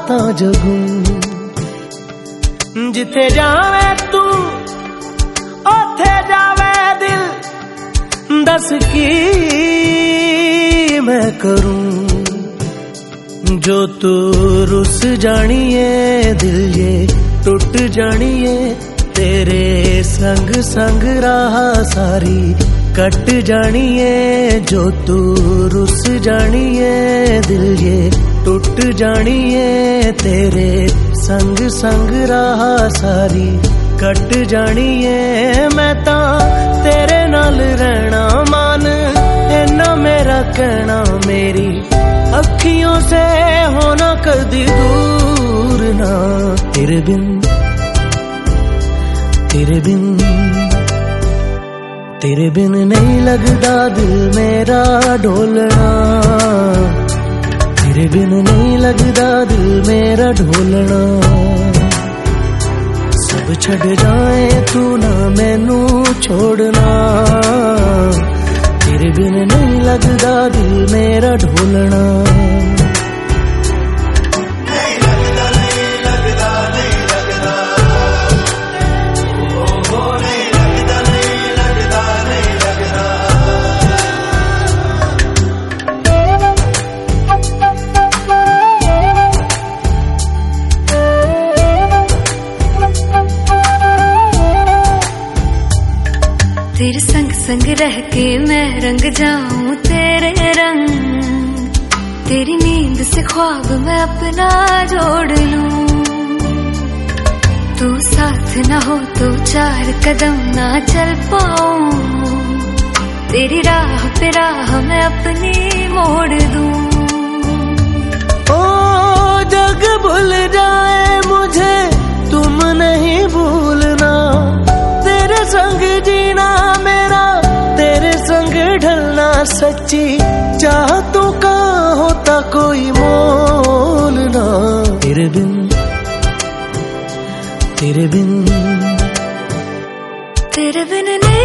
तां जगूं। जिथे जावे तू ओथे जावे दिल, दस की मैं करूं। जो तू रुस जानिए दिल ये टूट जानिए, तेरे संग संग राह सारी कट जानिए। जो तू रुस जानिए दिल ये टूट जानिए, तेरे संग संग राह सारी कट जानिए। मैं तां तेरे नाल रहना मान, इन्ना मेरा कहना, मेरी अखियों से होना कदी दूर ना। तेरे बिन तेरे बिन तेरे बिन नहीं लगदा दिल मेरा ढोलना। तेरे बिन नहीं लगदा दिल मेरा ढोलना। सब छड़ जाए तू ना मैनू छोड़ना। तेरे बिन नहीं लगदा दिल मेरा ढोलना। तेरे संग संग रह के मैं रंग जाऊं तेरे रंग, तेरी नींद से ख्वाब मैं अपना जोड़ लूं। तू साथ ना हो तो चार कदम ना चल पाऊं, तेरी राह पे राह मैं अपनी मोड़ दूं। ओ जग भूल जाए मुझे तुम नहीं भूलना, तेरे संग जीना मेरा तेरे संग ढलना। सच्ची चाहतों का होता कोई मोल ना। तेरे बिन तेरे बिन